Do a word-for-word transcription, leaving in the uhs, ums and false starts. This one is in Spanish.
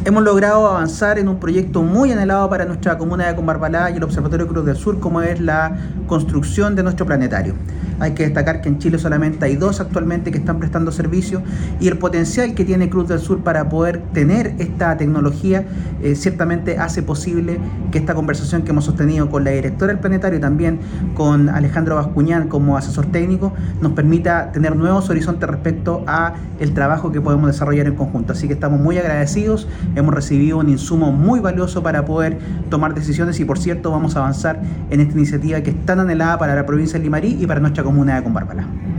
Hemos logrado avanzar en un proyecto muy anhelado para nuestra comuna de Combarbalá y el Observatorio Cruz del Sur, como es la construcción de nuestro planetario. Hay que destacar que en Chile solamente hay dos actualmente que están prestando servicio, y el potencial que tiene Cruz del Sur para poder tener esta tecnología eh, ciertamente hace posible que esta conversación que hemos sostenido con la directora del planetario y también con Alejandro Bascuñán como asesor técnico nos permita tener nuevos horizontes respecto a el trabajo que podemos desarrollar en conjunto. Así que estamos muy agradecidos, hemos recibido un insumo muy valioso para poder tomar decisiones y, por cierto, vamos a avanzar en esta iniciativa que es tan anhelada para la provincia de Limarí y para nuestra comuna de Combarbalá.